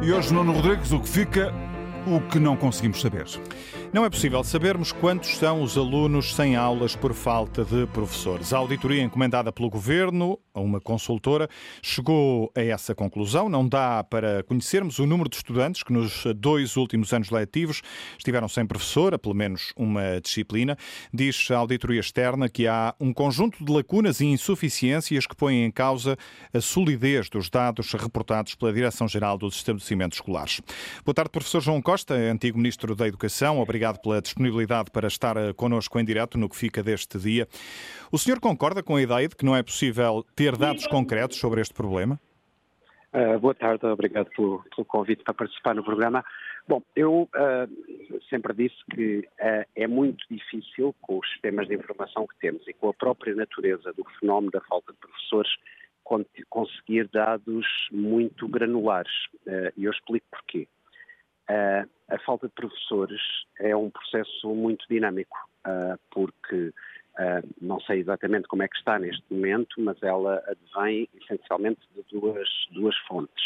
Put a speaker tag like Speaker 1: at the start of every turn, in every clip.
Speaker 1: E hoje, Nuno Rodrigues, o que fica, o que não conseguimos saber.
Speaker 2: Não é possível sabermos quantos são os alunos sem aulas por falta de professores. A auditoria encomendada pelo Governo a uma consultora chegou a essa conclusão. Não dá para conhecermos o número de estudantes que nos 2 últimos anos letivos estiveram sem professor, a pelo menos uma disciplina. Diz a auditoria externa que há um conjunto de lacunas e insuficiências que põem em causa a solidez dos dados reportados pela Direção-Geral dos Estabelecimentos Escolares. Boa tarde, professor João Costa, antigo Ministro da Educação. Obrigado pela disponibilidade para estar connosco em direto no que fica deste dia. O senhor concorda com a ideia de que não é possível ter dados concretos sobre este problema?
Speaker 3: Boa tarde, obrigado pelo convite para participar no programa. Bom, eu sempre disse que é muito difícil, com os sistemas de informação que temos e com a própria natureza do fenómeno da falta de professores, conseguir dados muito granulares. E eu explico porquê. A falta de professores é um processo muito dinâmico, porque não sei exatamente como é que está neste momento, mas ela advém essencialmente de duas fontes.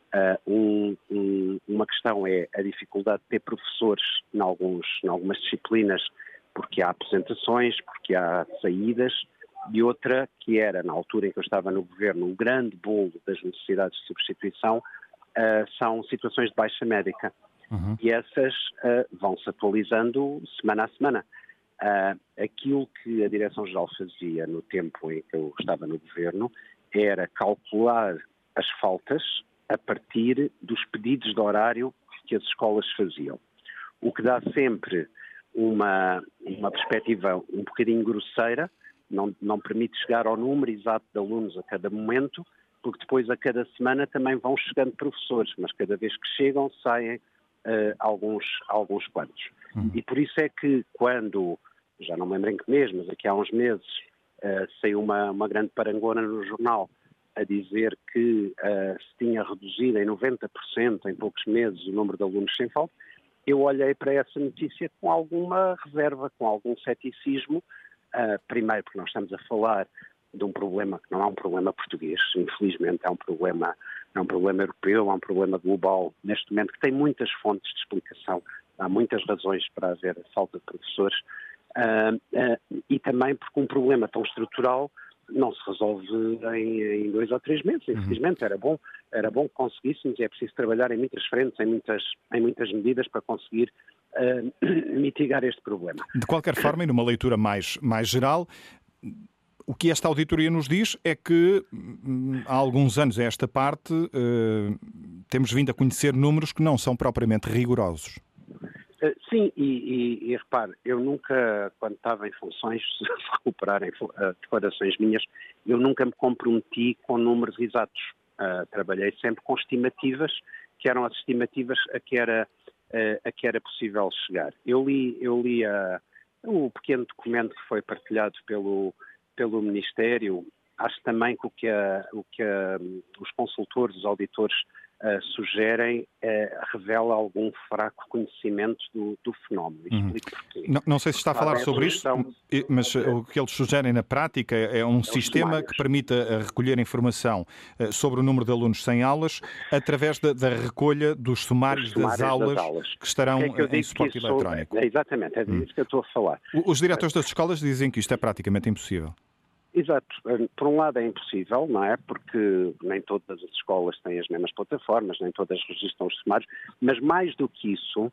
Speaker 3: Uma questão é a dificuldade de ter professores em algumas disciplinas, porque há aposentações, porque há saídas, e outra, que era, na altura em que eu estava no Governo, um grande bolo das necessidades de substituição, são situações de baixa médica. Uhum. E essas vão-se atualizando semana a semana. Aquilo que a Direção-Geral fazia no tempo em que eu estava no Governo era calcular as faltas a partir dos pedidos de horário que as escolas faziam. O que dá sempre uma perspectiva um bocadinho grosseira, não permite chegar ao número exato de alunos a cada momento, porque depois a cada semana também vão chegando professores, mas cada vez que chegam saem alguns quantos. E por isso é que quando, já não me lembro em que mês, mas aqui há uns meses, saiu uma grande parangona no jornal a dizer que se tinha reduzido em 90% em poucos meses o número de alunos sem falta, eu olhei para essa notícia com alguma reserva, com algum ceticismo, primeiro porque nós estamos a falar de um problema que não é um problema português, infelizmente é um problema europeu, é um problema global, neste momento, que tem muitas fontes de explicação, há muitas razões para haver falta de professores, e também porque um problema tão estrutural não se resolve em 2 ou 3 meses, infelizmente. Era bom que conseguíssemos, e é preciso trabalhar em muitas frentes, em muitas medidas para conseguir mitigar este problema.
Speaker 2: De qualquer forma, e numa leitura mais geral, o que esta auditoria nos diz é que há alguns anos a esta parte temos vindo a conhecer números que não são propriamente rigorosos.
Speaker 3: Sim, e repare, eu nunca, quando estava em funções, se recuperarem declarações minhas, eu nunca me comprometi com números exatos. Trabalhei sempre com estimativas, que eram as estimativas a que era possível chegar. Eu li o pequeno documento que foi partilhado pelo Ministério. Acho também que o que os consultores, os auditores sugerem revela algum fraco conhecimento do fenómeno. Explico porquê.
Speaker 2: Não sei se está a falar sobre isso, mas o que eles sugerem na prática é um sistema que permita recolher informação sobre o número de alunos sem aulas através da recolha dos sumários das aulas que estarão em suporte eletrónico.
Speaker 3: Exatamente, é disso que eu estou a falar.
Speaker 2: Os diretores das escolas dizem que isto é praticamente impossível.
Speaker 3: Exato. Por um lado é impossível, não é? Porque nem todas as escolas têm as mesmas plataformas, nem todas registram os sumários, mas mais do que isso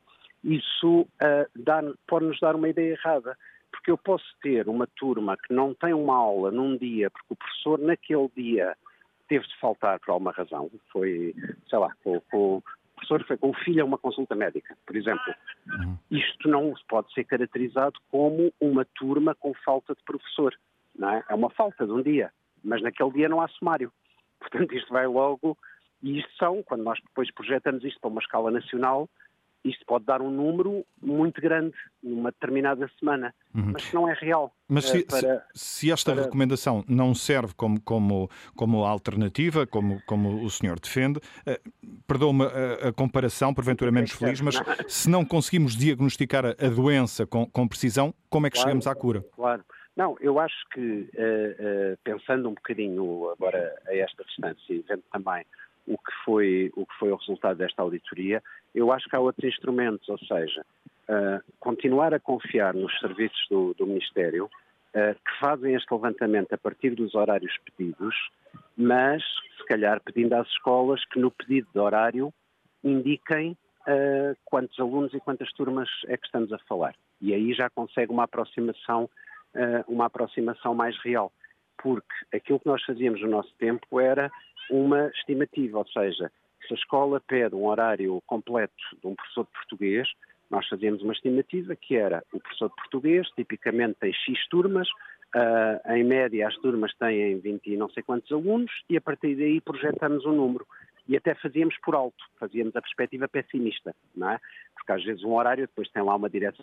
Speaker 3: pode-nos dar uma ideia errada. Porque eu posso ter uma turma que não tem uma aula num dia, porque o professor naquele dia teve de faltar por alguma razão. Foi, sei lá, o professor foi com o filho a uma consulta médica, por exemplo. Isto não pode ser caracterizado como uma turma com falta de professor. Não é? É uma falta de um dia, mas naquele dia não há sumário. Portanto, isto vai logo, e quando nós depois projetamos isto para uma escala nacional, isto pode dar um número muito grande numa determinada semana, mas que não é real.
Speaker 2: Mas se esta recomendação não serve como alternativa, como o senhor defende, perdoa-me a comparação, porventura menos feliz, mas se não conseguimos diagnosticar a doença com precisão, como é que chegamos à cura?
Speaker 3: Claro. Não, eu acho que, pensando um bocadinho agora a esta distância e vendo também o que foi o resultado desta auditoria. Eu acho que há outros instrumentos, ou seja, continuar a confiar nos serviços do Ministério, que fazem este levantamento a partir dos horários pedidos, mas, se calhar, pedindo às escolas que no pedido de horário indiquem quantos alunos e quantas turmas é que estamos a falar. E aí já consegue uma aproximação mais real. Porque aquilo que nós fazíamos no nosso tempo era uma estimativa, ou seja, se a escola pede um horário completo de um professor de português, nós fazíamos uma estimativa que era o professor de português, tipicamente tem X turmas, em média as turmas têm 20 e não sei quantos alunos, e a partir daí projetamos um número. E até fazíamos por alto, fazíamos a perspectiva pessimista, não é? Porque às vezes um horário depois tem lá uma direção,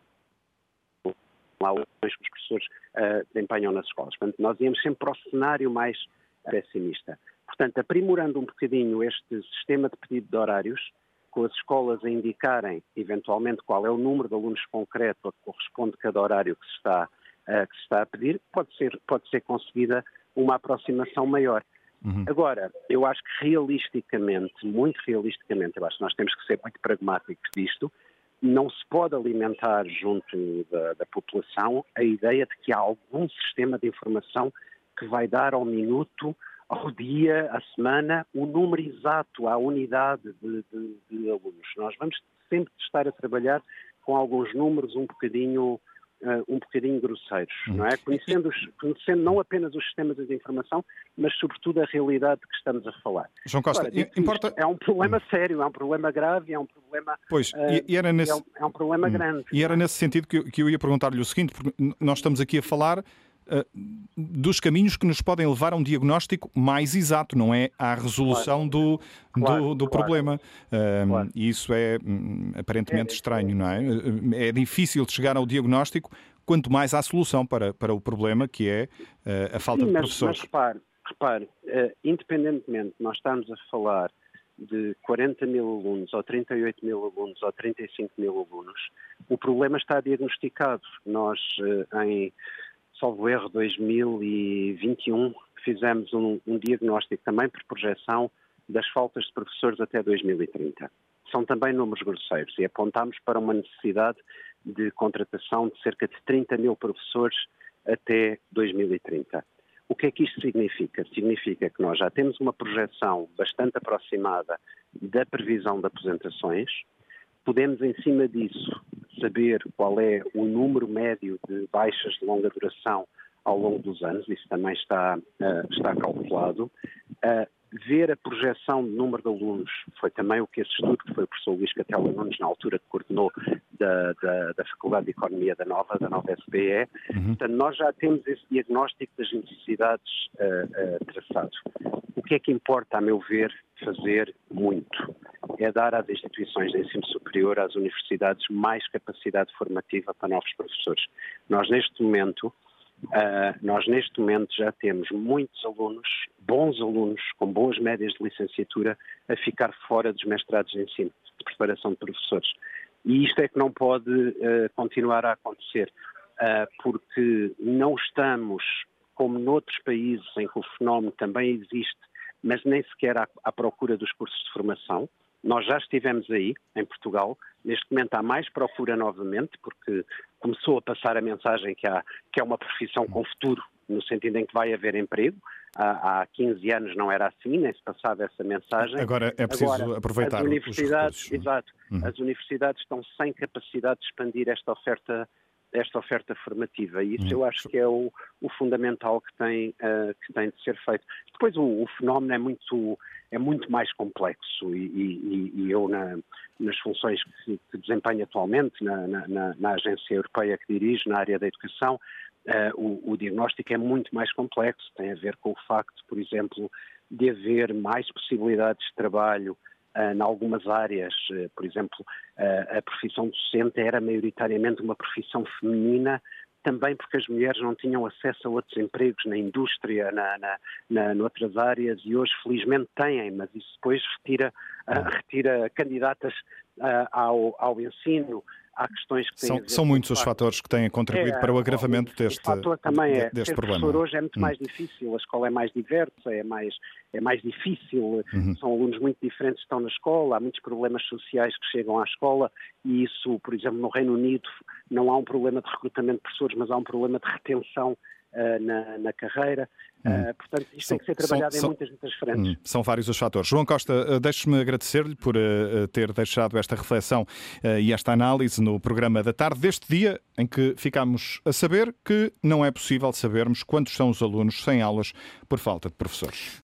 Speaker 3: lá os professores desempenham nas escolas. Portanto, nós íamos sempre para o cenário mais pessimista. Portanto, aprimorando um bocadinho este sistema de pedido de horários, com as escolas a indicarem, eventualmente, qual é o número de alunos concreto a que corresponde cada horário que se está a pedir, pode ser conseguida uma aproximação maior. Agora, eu acho que muito realisticamente, eu acho que nós temos que ser muito pragmáticos disto. Não se pode alimentar junto da população a ideia de que há algum sistema de informação que vai dar ao minuto, ao dia, à semana, o número exato, à unidade de alunos. Nós vamos sempre estar a trabalhar com alguns números um bocadinho grosseiros, não é? Conhecendo não apenas os sistemas de informação, mas sobretudo a realidade de que estamos a falar.
Speaker 2: João Costa,
Speaker 3: Agora, é um problema sério, é um problema grave, é um problema, é um problema grande.
Speaker 2: E era nesse sentido que eu ia perguntar-lhe o seguinte, porque nós estamos aqui a falar dos caminhos que nos podem levar a um diagnóstico mais exato, não é à resolução do problema. Claro. E isso é aparentemente estranho, não é? É difícil de chegar ao diagnóstico, quanto mais à solução para o problema, que é a falta de professores.
Speaker 3: Mas repare, independentemente de nós estarmos a falar de 40 mil alunos, ou 38 mil alunos, ou 35 mil alunos, o problema está diagnosticado. Nós, salvo erro, 2021, fizemos um diagnóstico também por projeção das faltas de professores até 2030. São também números grosseiros e apontámos para uma necessidade de contratação de cerca de 30 mil professores até 2030. O que é que isto significa? Significa que nós já temos uma projeção bastante aproximada da previsão de aposentações. Podemos, em cima disso, saber qual é o número médio de baixas de longa duração ao longo dos anos, isso também está calculado. Ver a projeção de número de alunos, foi também o que esse estudo, que foi o professor Luís Catela Nunes, na altura que coordenou da Faculdade de Economia da nova SBE. Portanto, nós já temos esse diagnóstico das necessidades traçado. O que é que importa, a meu ver, fazer muito? É dar às instituições de ensino superior, às universidades, mais capacidade formativa para novos professores. Nós neste momento já temos muitos alunos, bons alunos, com boas médias de licenciatura, a ficar fora dos mestrados de ensino, de preparação de professores. E isto é que não pode continuar a acontecer, porque não estamos, como noutros países em que o fenómeno também existe, mas nem sequer à procura dos cursos de formação. Nós já estivemos aí, em Portugal. Neste momento há mais procura novamente, porque começou a passar a mensagem que é uma profissão com futuro, no sentido em que vai haver emprego. Há 15 anos não era assim, nem se passava essa mensagem.
Speaker 2: Agora é preciso aproveitar
Speaker 3: as universidades,
Speaker 2: os recursos.
Speaker 3: Exato. As universidades estão sem capacidade de expandir esta oferta formativa, e isso eu acho que é o fundamental que tem de ser feito. Depois o fenómeno é muito mais complexo e eu, nas funções que desempenho atualmente, na agência europeia que dirijo, na área da educação, o diagnóstico é muito mais complexo, tem a ver com o facto, por exemplo, de haver mais possibilidades de trabalho em algumas áreas. Por exemplo, a profissão docente era maioritariamente uma profissão feminina, também porque as mulheres não tinham acesso a outros empregos na indústria, noutras áreas, e hoje felizmente têm, mas isso depois retira candidatas ao ensino. há questões que têm a ver
Speaker 2: São
Speaker 3: com
Speaker 2: muitos
Speaker 3: o
Speaker 2: os
Speaker 3: facto.
Speaker 2: fatores que têm contribuído para o agravamento
Speaker 3: O fator também é
Speaker 2: deste
Speaker 3: ser
Speaker 2: problema.
Speaker 3: professor hoje é muito mais difícil, a escola é mais diversa, é mais difícil, são alunos muito diferentes que estão na escola, há muitos problemas sociais que chegam à escola e isso, por exemplo, no Reino Unido não há um problema de recrutamento de professores, mas há um problema de retenção na carreira. Portanto, isto tem que ser trabalhado em muitas frentes.
Speaker 2: São vários os fatores. João Costa, deixe-me agradecer-lhe por ter deixado esta reflexão e esta análise no programa da tarde deste dia em que ficámos a saber que não é possível sabermos quantos são os alunos sem aulas por falta de professores.